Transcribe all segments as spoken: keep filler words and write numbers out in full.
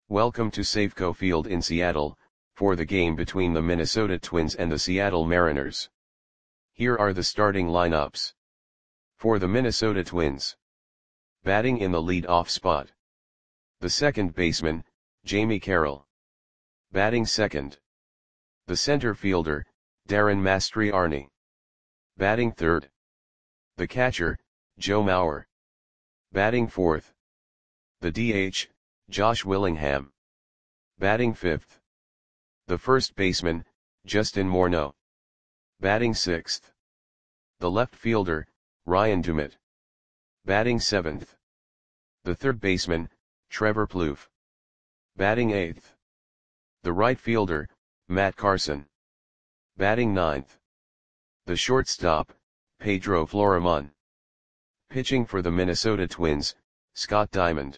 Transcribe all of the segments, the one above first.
Welcome to Safeco Field in Seattle, for the game between the Minnesota Twins and the Seattle Mariners. Here are the starting lineups. For the Minnesota Twins. Batting in the lead-off spot. The second baseman, Jamie Carroll. Batting second. The center fielder, Darren Mastriani. Batting third. The catcher, Joe Mauer. Batting fourth. The D H, Josh Willingham. Batting fifth. The first baseman, Justin Morneau. Batting sixth. The left fielder, Ryan Doumit. Batting seventh. The third baseman, Trevor Plouffe. Batting eighth. The right fielder, Matt Carson. Batting ninth. The shortstop, Pedro Florimon. Pitching for the Minnesota Twins, Scott Diamond.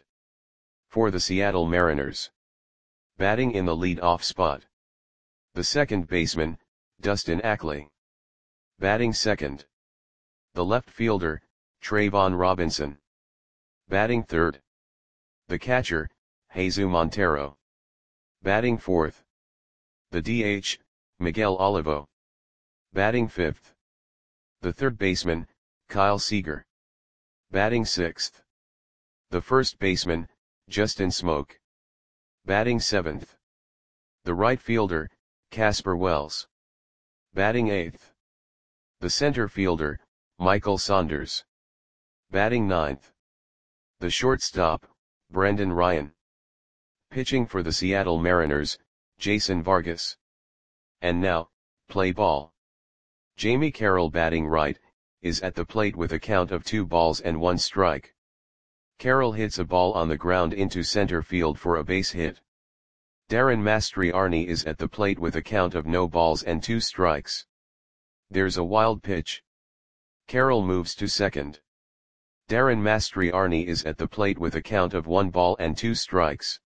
For the Seattle Mariners. Batting in the lead-off spot. The second baseman, Dustin Ackley. Batting second. The left fielder, Trayvon Robinson. Batting third. The catcher, Jesus Montero. Batting fourth. The D H, Miguel Olivo. Batting fifth. The third baseman, Kyle Seager. Batting sixth. The first baseman, Justin Smoke. Batting seventh. The right fielder, Casper Wells. Batting eighth. The center fielder, Michael Saunders. Batting ninth. The shortstop, Brendan Ryan. Pitching for the Seattle Mariners, Jason Vargas. And now, play ball. Jamie Carroll, batting right, is at the plate with a count of two balls and one strike. Carroll hits a ball on the ground into center field for a base hit. Darren Mastriani is at the plate with a count of no balls and two strikes. There's a wild pitch. Carroll moves to second. Darren Mastriani is at the plate with a count of one ball and two strikes.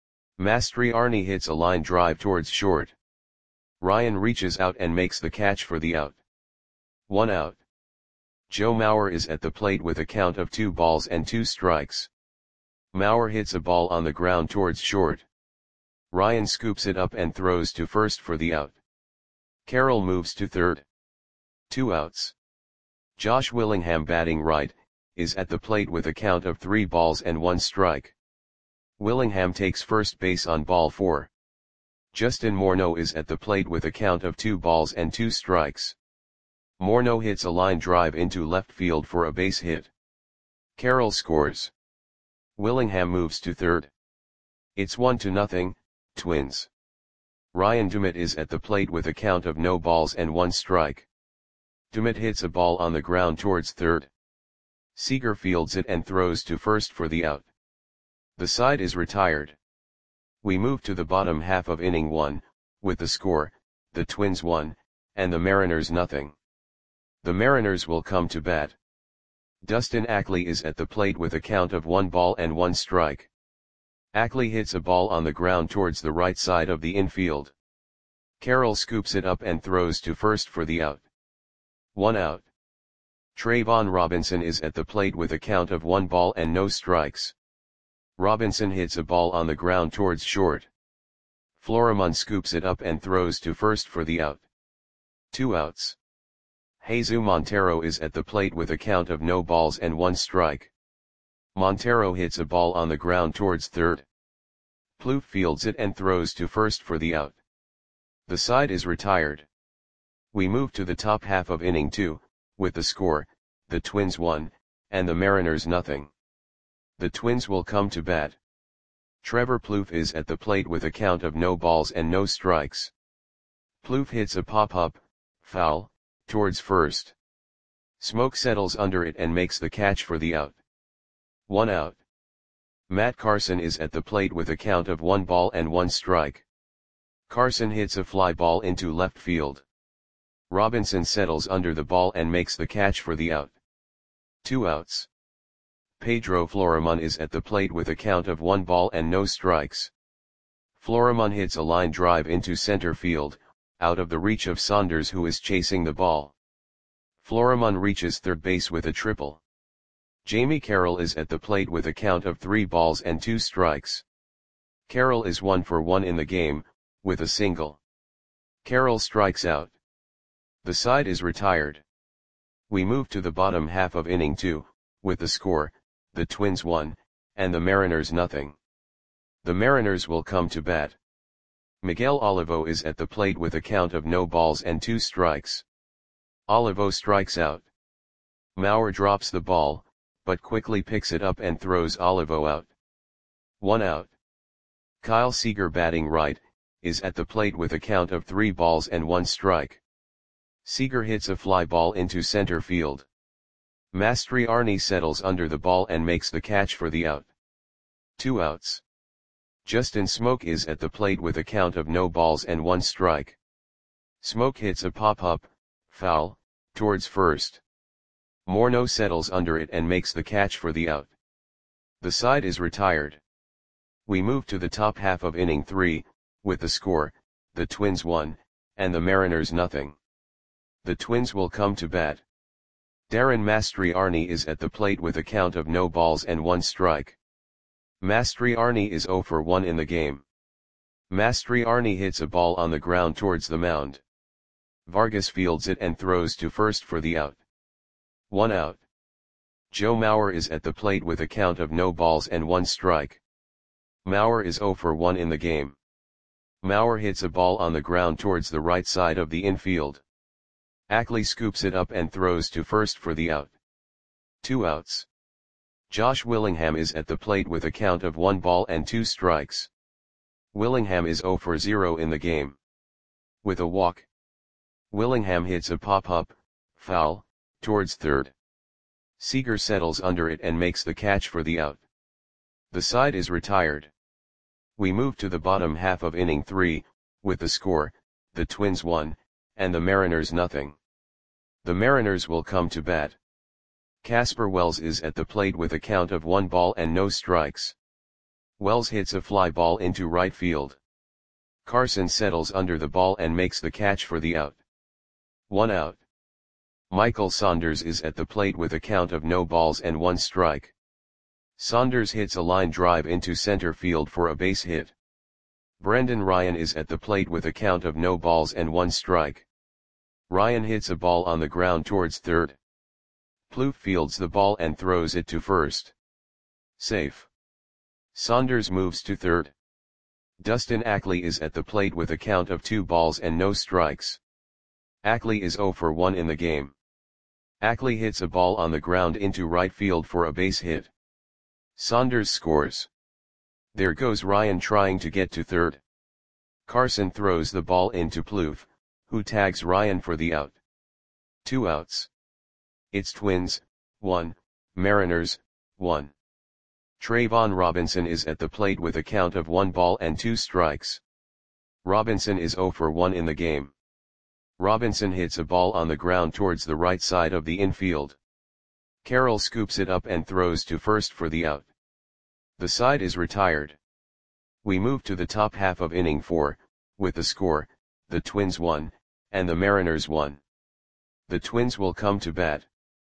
Mastriani hits a line drive towards short. Ryan reaches out and makes the catch for the out. One out. Joe Mauer is at the plate with a count of two balls and two strikes. Mauer hits a ball on the ground towards short. Ryan scoops it up and throws to first for the out. Carroll moves to third. Two outs. Josh Willingham, batting right, is at the plate with a count of three balls and one strike. Willingham takes first base on ball four. Justin Morneau is at the plate with a count of two balls and two strikes. Morneau hits a line drive into left field for a base hit. Carroll scores. Willingham moves to third. It's one to nothing, Twins. Ryan Doumit is at the plate with a count of no balls and one strike. Doumit hits a ball on the ground towards third. Seager fields it and throws to first for the out. The side is retired. We move to the bottom half of inning one, with the score, the Twins one, and the Mariners nothing. The Mariners will come to bat. Dustin Ackley is at the plate with a count of one ball and one strike. Ackley hits a ball on the ground towards the right side of the infield. Carroll scoops it up and throws to first for the out. One out. Trayvon Robinson is at the plate with a count of one ball and no strikes. Robinson hits a ball on the ground towards short. Florimon scoops it up and throws to first for the out. Two outs. Jesus Montero is at the plate with a count of no balls and one strike. Montero hits a ball on the ground towards third. Plouffe fields it and throws to first for the out. The side is retired. We move to the top half of inning two, with the score, the Twins one, and the Mariners nothing. The Twins will come to bat. Trevor Plouffe is at the plate with a count of no balls and no strikes. Plouffe hits a pop-up, foul, towards first. Smoke settles under it and makes the catch for the out. One out. Matt Carson is at the plate with a count of one ball and one strike. Carson hits a fly ball into left field. Robinson settles under the ball and makes the catch for the out. Two outs. Pedro Florimon is at the plate with a count of one ball and no strikes. Florimon hits a line drive into center field, out of the reach of Saunders, who is chasing the ball. Florimon reaches third base with a triple. Jamie Carroll is at the plate with a count of three balls and two strikes. Carroll is one for one in the game, with a single. Carroll strikes out. The side is retired. We move to the bottom half of inning two, with the score, the Twins one, and the Mariners nothing. The Mariners will come to bat. Miguel Olivo is at the plate with a count of no balls and two strikes. Olivo strikes out. Mauer drops the ball, but quickly picks it up and throws Olivo out. One out. Kyle Seager, batting right, is at the plate with a count of three balls and one strike. Seager hits a fly ball into center field. Mastriani settles under the ball and makes the catch for the out. Two outs. Justin Smoke is at the plate with a count of no balls and one strike. Smoke hits a pop-up, foul, towards first. Morneau settles under it and makes the catch for the out. The side is retired. We move to the top half of inning three, with the score, the Twins one, and the Mariners nothing. The Twins will come to bat. Darren Mastriani is at the plate with a count of no balls and one strike. Mastriani is zero for one in the game. Mastriani hits a ball on the ground towards the mound. Vargas fields it and throws to first for the out. One out. Joe Mauer is at the plate with a count of no balls and one strike. Mauer is zero for one in the game. Mauer hits a ball on the ground towards the right side of the infield. Ackley scoops it up and throws to first for the out. Two outs. Josh Willingham is at the plate with a count of one ball and two strikes. Willingham is zero for zero in the game. With a walk. Willingham hits a pop-up, foul, towards third. Seager settles under it and makes the catch for the out. The side is retired. We move to the bottom half of inning three, with the score, the Twins one, and the Mariners nothing. The Mariners will come to bat. Casper Wells is at the plate with a count of one ball and no strikes. Wells hits a fly ball into right field. Carson settles under the ball and makes the catch for the out. One out. Michael Saunders is at the plate with a count of no balls and one strike. Saunders hits a line drive into center field for a base hit. Brendan Ryan is at the plate with a count of no balls and one strike. Ryan hits a ball on the ground towards third. Plouffe fields the ball and throws it to first. Safe. Saunders moves to third. Dustin Ackley is at the plate with a count of two balls and no strikes. Ackley is zero for one in the game. Ackley hits a ball on the ground into right field for a base hit. Saunders scores. There goes Ryan trying to get to third. Carson throws the ball into Plouffe, who tags Ryan for the out. Two outs. It's Twins, one, Mariners, one. Trayvon Robinson is at the plate with a count of one ball and two strikes. Robinson is zero for one in the game. Robinson hits a ball on the ground towards the right side of the infield. Carroll scoops it up and throws to first for the out. The side is retired. We move to the top half of inning four, with the score, the Twins one, and the Mariners one. The Twins will come to bat.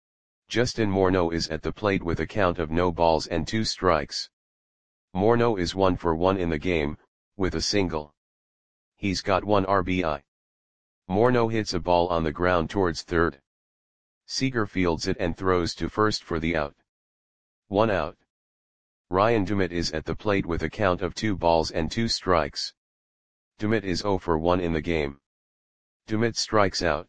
Justin Morneau is at the plate with a count of no balls and two strikes. Morneau is one for one in the game, with a single. He's got one R B I. Morneau hits a ball on the ground towards third. Seager fields it and throws to first for the out. One out. Ryan Dumit is at the plate with a count of two balls and two strikes. Dumit is zero for one in the game. Dumit strikes out.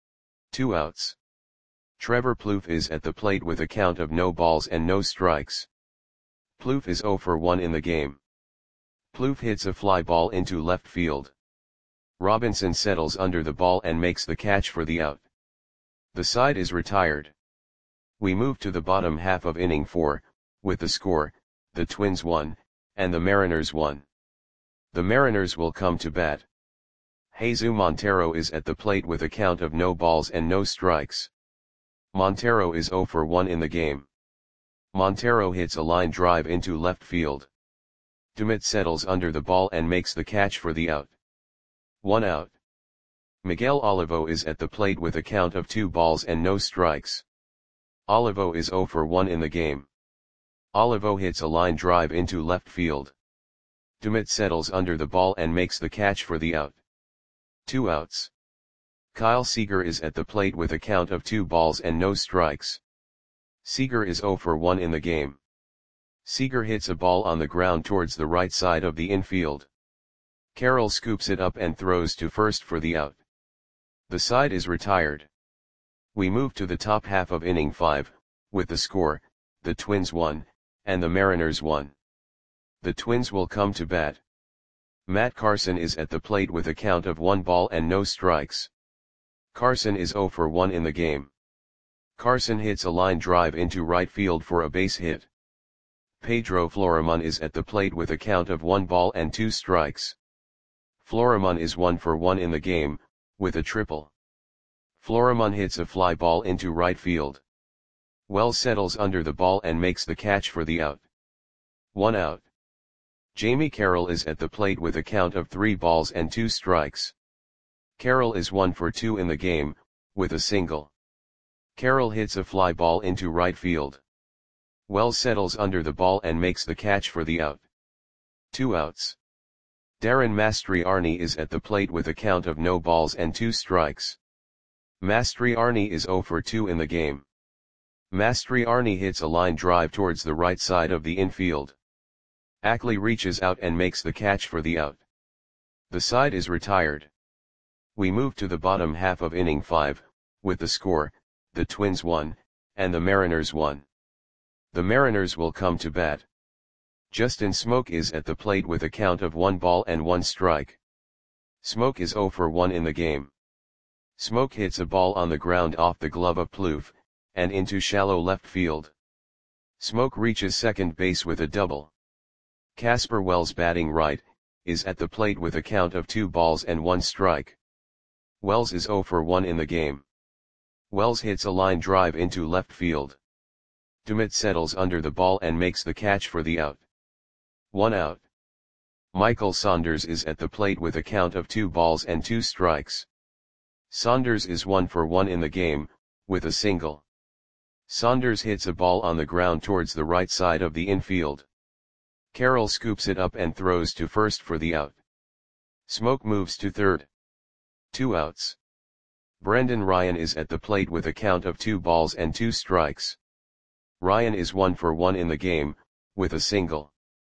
Two outs. Trevor Plouffe is at the plate with a count of no balls and no strikes. Plouffe is zero for one in the game. Plouffe hits a fly ball into left field. Robinson settles under the ball and makes the catch for the out. The side is retired. We move to the bottom half of inning four, with the score, the Twins one, and the Mariners one. The Mariners will come to bat. Jesus Montero is at the plate with a count of no balls and no strikes. Montero is zero for one in the game. Montero hits a line drive into left field. Dumit settles under the ball and makes the catch for the out. One out. Miguel Olivo is at the plate with a count of two balls and no strikes. Olivo is zero for one in the game. Olivo hits a line drive into left field. Dumit settles under the ball and makes the catch for the out. Two outs. Kyle Seager is at the plate with a count of two balls and no strikes. Seager is zero for one in the game. Seager hits a ball on the ground towards the right side of the infield. Carroll scoops it up and throws to first for the out. The side is retired. We move to the top half of inning five, with the score, the Twins one, and the Mariners one. The Twins will come to bat. Matt Carson is at the plate with a count of one ball and no strikes. Carson is zero for one in the game. Carson hits a line drive into right field for a base hit. Pedro Florimon is at the plate with a count of one ball and two strikes. Florimon is one for one in the game, with a triple. Florimon hits a fly ball into right field. Wells settles under the ball and makes the catch for the out. One out. Jamie Carroll is at the plate with a count of three balls and two strikes. Carroll is one for two in the game, with a single. Carroll hits a fly ball into right field. Wells settles under the ball and makes the catch for the out. Two outs. Darren Mastriani is at the plate with a count of no balls and two strikes. Mastriani is zero for two in the game. Mastriani hits a line drive towards the right side of the infield. Ackley reaches out and makes the catch for the out. The side is retired. We move to the bottom half of inning five, with the score, the Twins one, and the Mariners one. The Mariners will come to bat. Justin Smoke is at the plate with a count of one ball and one strike. Smoke is zero for one in the game. Smoke hits a ball on the ground off the glove of Plouffe, and into shallow left field. Smoke reaches second base with a double. Casper Wells, batting right, is at the plate with a count of two balls and one strike. Wells is zero for one in the game. Wells hits a line drive into left field. Dumit settles under the ball and makes the catch for the out. One out. Michael Saunders is at the plate with a count of two balls and two strikes. Saunders is one for one in the game, with a single. Saunders hits a ball on the ground towards the right side of the infield. Carroll scoops it up and throws to first for the out. Smoke moves to third. Two outs. Brendan Ryan is at the plate with a count of two balls and two strikes. Ryan is one for one in the game, with a single.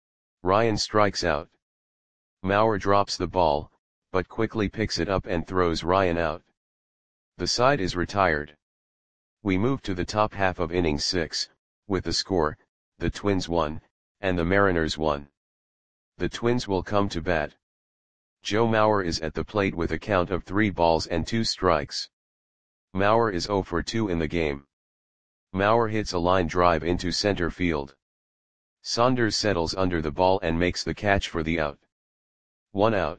Ryan strikes out. Mauer drops the ball, but quickly picks it up and throws Ryan out. The side is retired. We move to the top half of inning six, with the score, the Twins one, and the Mariners one. The Twins will come to bat. Joe Mauer is at the plate with a count of three balls and two strikes. Mauer is zero for two in the game. Mauer hits a line drive into center field. Saunders settles under the ball and makes the catch for the out. One out.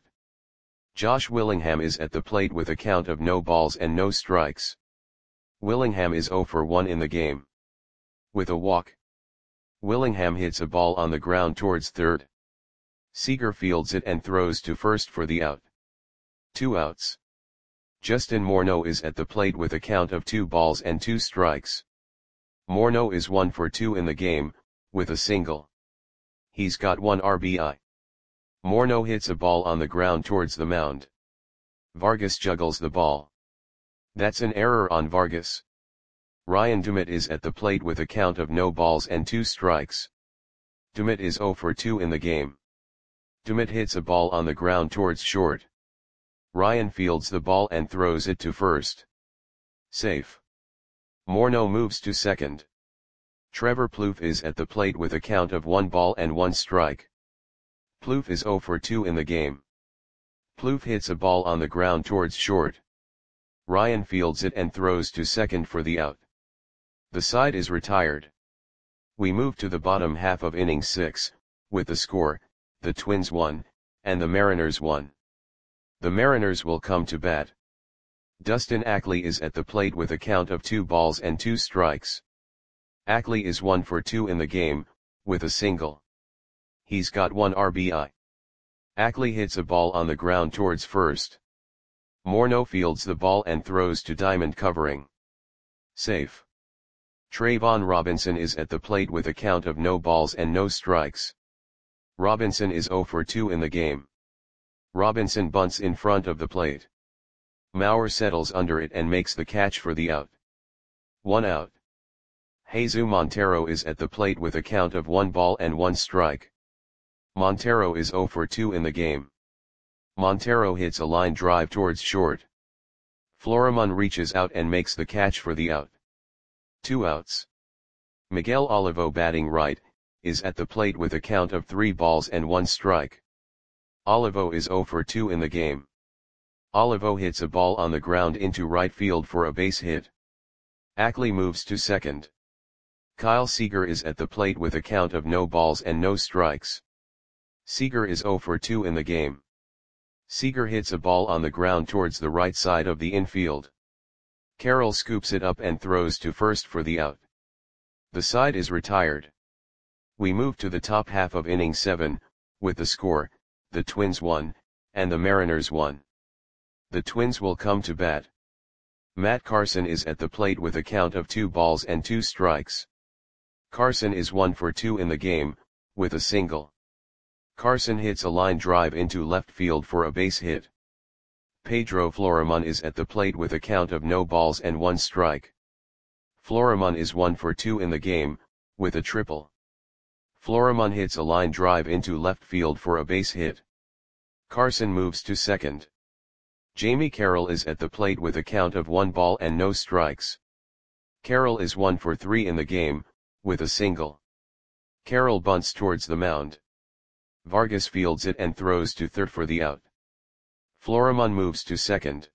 Josh Willingham is at the plate with a count of no balls and no strikes. Willingham is zero for one in the game. With a walk. Willingham hits a ball on the ground towards third. Seager fields it and throws to first for the out. Two outs. Justin Morneau is at the plate with a count of two balls and two strikes. Morneau is one for two in the game, with a single. He's got one R B I. Morneau hits a ball on the ground towards the mound. Vargas juggles the ball. That's an error on Vargas. Ryan Dumit is at the plate with a count of no balls and two strikes. Dumit is zero for two in the game. Dumit hits a ball on the ground towards short. Ryan fields the ball and throws it to first. Safe. Morneau moves to second. Trevor Plouffe is at the plate with a count of one ball and one strike. Plouffe is zero for two in the game. Plouffe hits a ball on the ground towards short. Ryan fields it and throws to second for the out. The side is retired. We move to the bottom half of inning six, with the score, the Twins one, and the Mariners one. The Mariners will come to bat. Dustin Ackley is at the plate with a count of two balls and two strikes. Ackley is one for two in the game, with a single. He's got one R B I. Ackley hits a ball on the ground towards first. Morneau fields the ball and throws to diamond covering. Safe. Trayvon Robinson is at the plate with a count of no balls and no strikes. Robinson is zero for two in the game. Robinson bunts in front of the plate. Mauer settles under it and makes the catch for the out. One out. Jesus Montero is at the plate with a count of one ball and one strike. Montero is zero for two in the game. Montero hits a line drive towards short. Florimon reaches out and makes the catch for the out. Two outs. Miguel Olivo, batting right, is at the plate with a count of three balls and one strike. Olivo is zero for two in the game. Olivo hits a ball on the ground into right field for a base hit. Ackley moves to second. Kyle Seager is at the plate with a count of no balls and no strikes. Seager is zero for two in the game. Seager hits a ball on the ground towards the right side of the infield. Carroll scoops it up and throws to first for the out. The side is retired. We move to the top half of inning seven, with the score, the Twins one, and the Mariners one. The Twins will come to bat. Matt Carson is at the plate with a count of two balls and two strikes. Carson is one for two in the game, with a single. Carson hits a line drive into left field for a base hit. Pedro Florimon is at the plate with a count of no balls and one strike. Florimon is one for two in the game, with a triple. Florimon hits a line drive into left field for a base hit. Carson moves to second. Jamie Carroll is at the plate with a count of one ball and no strikes. Carroll is one for three in the game, with a single. Carroll bunts towards the mound. Vargas fields it and throws to third for the out. Florimon moves to second.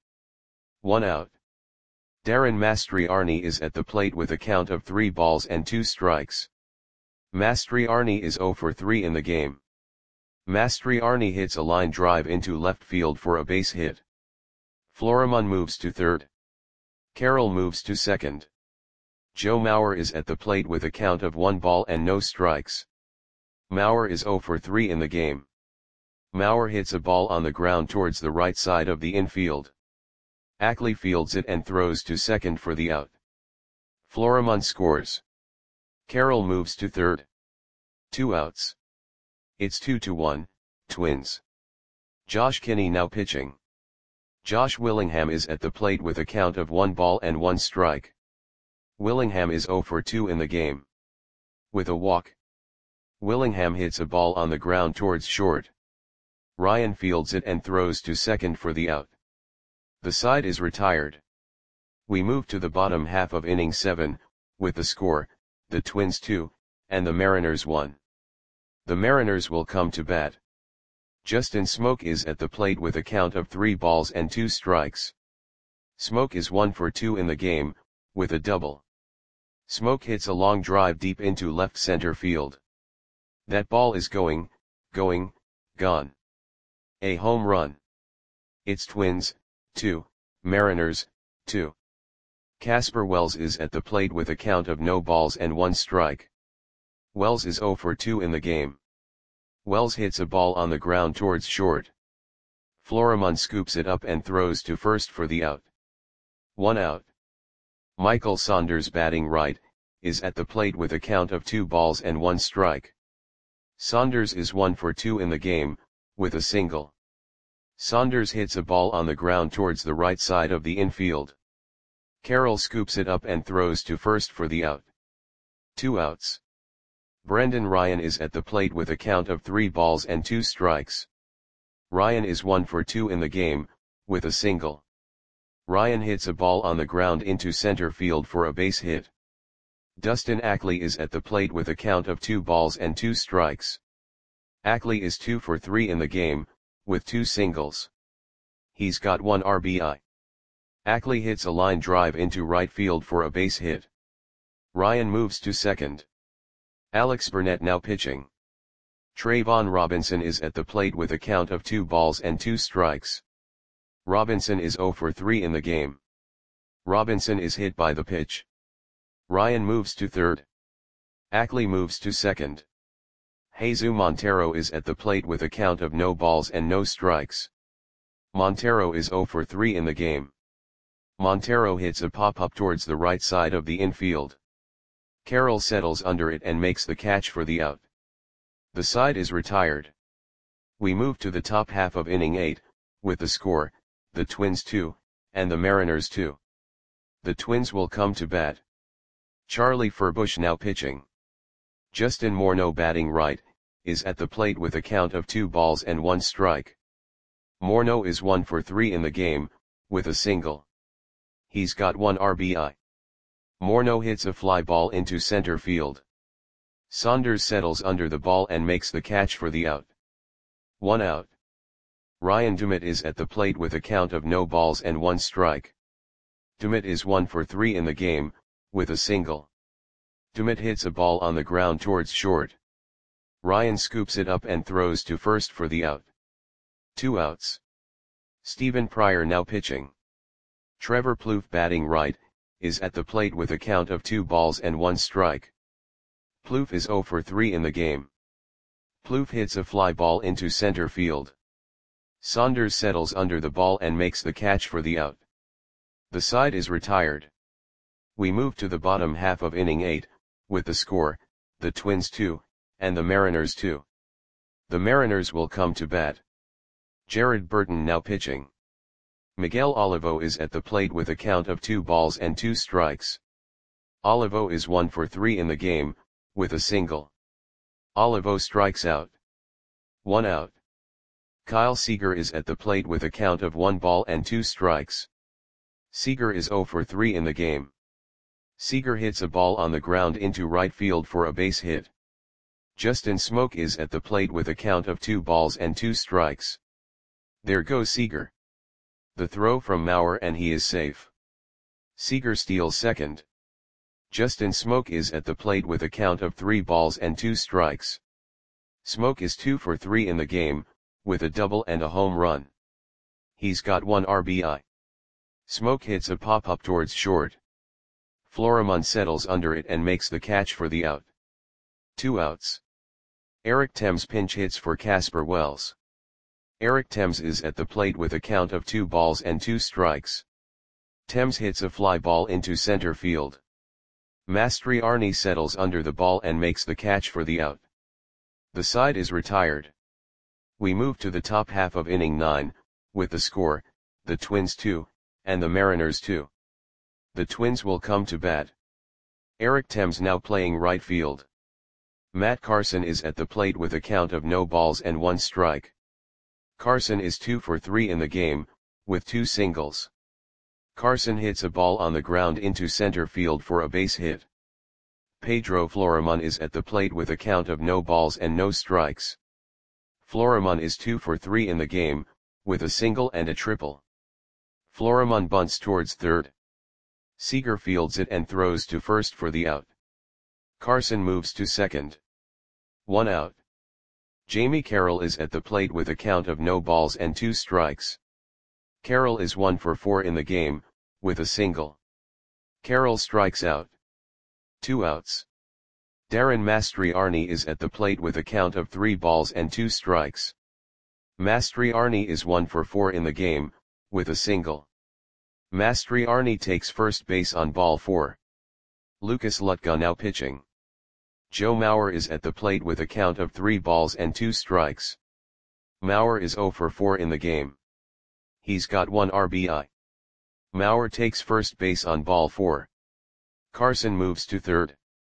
One out. Darren Mastriarni is at the plate with a count of three balls and two strikes. Mastriarni is zero for three in the game. Mastriarni hits a line drive into left field for a base hit. Florimon moves to third. Carroll moves to second. Joe Mauer is at the plate with a count of one ball and no strikes. Mauer is zero for three in the game. Mauer hits a ball on the ground towards the right side of the infield. Ackley fields it and throws to second for the out. Florimon scores. Carroll moves to third. Two outs. It's two to one, Twins. Josh Kinney now pitching. Josh Willingham is at the plate with a count of one ball and one strike. Willingham is zero for two in the game. With a walk. Willingham hits a ball on the ground towards short. Ryan fields it and throws to second for the out. The side is retired. We move to the bottom half of inning seven, with the score, the Twins two, and the Mariners one. The Mariners will come to bat. Justin Smoke is at the plate with a count of three balls and two strikes. Smoke is one for two in the game, with a double. Smoke hits a long drive deep into left center field. That ball is going, going, gone. A home run. It's Twins, two, Mariners, two. Casper Wells is at the plate with a count of no balls and one strike. Wells is zero for two in the game. Wells hits a ball on the ground towards short. Florimon scoops it up and throws to first for the out. One out. Michael Saunders, batting right, is at the plate with a count of two balls and one strike. Saunders is one for two in the game, with a single. Saunders hits a ball on the ground towards the right side of the infield. Carroll scoops it up and throws to first for the out. Two outs. Brendan Ryan is at the plate with a count of three balls and two strikes. Ryan is one for two in the game, with a single. Ryan hits a ball on the ground into center field for a base hit. Dustin Ackley is at the plate with a count of two balls and two strikes. Ackley is two for three in the game, with two singles. He's got one R B I. Ackley hits a line drive into right field for a base hit. Ryan moves to second. Alex Burnett now pitching. Trayvon Robinson is at the plate with a count of two balls and two strikes. Robinson is zero for three in the game. Robinson is hit by the pitch. Ryan moves to third. Ackley moves to second. Jesus Montero is at the plate with a count of no balls and no strikes. Montero is zero for three in the game. Montero hits a pop-up towards the right side of the infield. Carroll settles under it and makes the catch for the out. The side is retired. We move to the top half of inning eight, with the score, the Twins two, and the Mariners two. The Twins will come to bat. Charlie Furbush now pitching. Justin Morneau batting right, is at the plate with a count of two balls and one strike. Morneau is one for three in the game, with a single. He's got one R B I. Morneau hits a fly ball into center field. Saunders settles under the ball and makes the catch for the out. One out. Ryan Dumit is at the plate with a count of no balls and one strike. Dumit is one for three in the game, with a single. Dumit hits a ball on the ground towards short. Ryan scoops it up and throws to first for the out. Two outs. Stephen Pryor now pitching. Trevor Plouffe batting right, is at the plate with a count of two balls and one strike. Plouffe is zero for three in the game. Plouffe hits a fly ball into center field. Saunders settles under the ball and makes the catch for the out. The side is retired. We move to the bottom half of inning eight, with the score, the Twins two, and the Mariners two. The Mariners will come to bat. Jared Burton now pitching. Miguel Olivo is at the plate with a count of two balls and two strikes. Olivo is one for three in the game, with a single. Olivo strikes out. One out. Kyle Seager is at the plate with a count of one ball and two strikes. Seager is zero for three in the game. Seager hits a ball on the ground into right field for a base hit. Justin Smoak is at the plate with a count of two balls and two strikes. There goes Seager. The throw from Mauer and he is safe. Seager steals second. Justin Smoak is at the plate with a count of three balls and two strikes. Smoak is two for three in the game, with a double and a home run. He's got one R B I. Smoak hits a pop-up towards short. Florimon settles under it and makes the catch for the out. Two outs. Eric Thames pinch hits for Casper Wells. Eric Thames is at the plate with a count of two balls and two strikes. Thames hits a fly ball into center field. Mastriani settles under the ball and makes the catch for the out. The side is retired. We move to the top half of inning nine, with the score, the Twins two, and the Mariners two. The Twins will come to bat. Eric Thames now playing right field. Matt Carson is at the plate with a count of no balls and one strike. Carson is two for three in the game, with two singles. Carson hits a ball on the ground into center field for a base hit. Pedro Florimon is at the plate with a count of no balls and no strikes. Florimon is two for three in the game, with a single and a triple. Florimon bunts towards third. Seager fields it and throws to first for the out. Carson moves to second. One out. Jamie Carroll is at the plate with a count of no balls and two strikes. Carroll is one for four in the game, with a single. Carroll strikes out. Two outs. Darren Mastriani is at the plate with a count of three balls and two strikes. Mastriani is one for four in the game, with a single. Mastriani takes first base on ball four. Lucas Lutka now pitching. Joe Mauer is at the plate with a count of three balls and two strikes. Mauer is zero for four in the game. He's got one R B I. Mauer takes first base on ball four. Carson moves to third.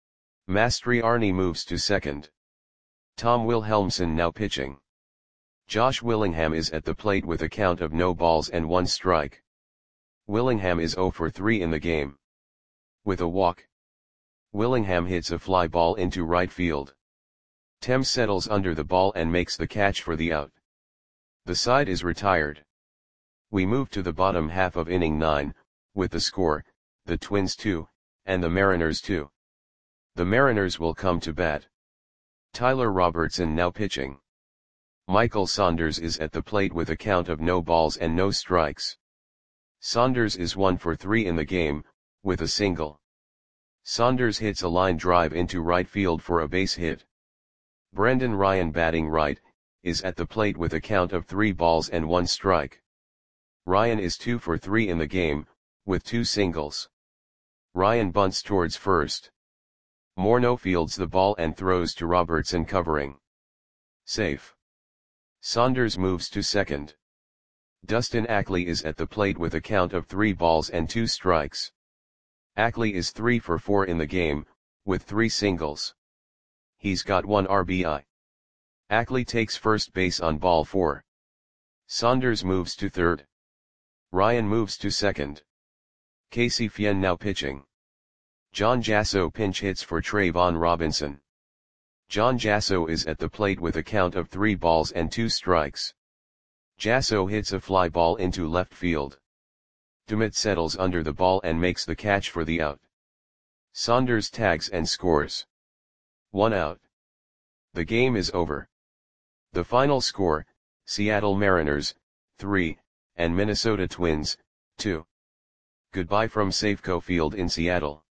Mastriani moves to second. Tom Wilhelmsen now pitching. Josh Willingham is at the plate with a count of no balls and one strike. Willingham is zero for three in the game. With a walk. Willingham hits a fly ball into right field. Thames settles under the ball and makes the catch for the out. The side is retired. We move to the bottom half of inning nine, with the score, the Twins two, and the Mariners two. The Mariners will come to bat. Tyler Robertson now pitching. Michael Saunders is at the plate with a count of no balls and no strikes. Saunders is one for three in the game, with a single. Saunders hits a line drive into right field for a base hit. Brendan Ryan batting right, is at the plate with a count of three balls and one strike. Ryan is two for three in the game, with two singles. Ryan bunts towards first. Morneau fields the ball and throws to Robertson covering. Safe. Saunders moves to second. Dustin Ackley is at the plate with a count of three balls and two strikes. Ackley is three for four in the game, with three singles. He's got one R B I. Ackley takes first base on ball four. Saunders moves to third. Ryan moves to second. Casey Fien now pitching. John Jasso pinch hits for Trayvon Robinson. John Jasso is at the plate with a count of three balls and two strikes. Jasso hits a fly ball into left field. Dummett settles under the ball and makes the catch for the out. Saunders tags and scores. One out. The game is over. The final score, Seattle Mariners, three, and Minnesota Twins, two. Goodbye from Safeco Field in Seattle.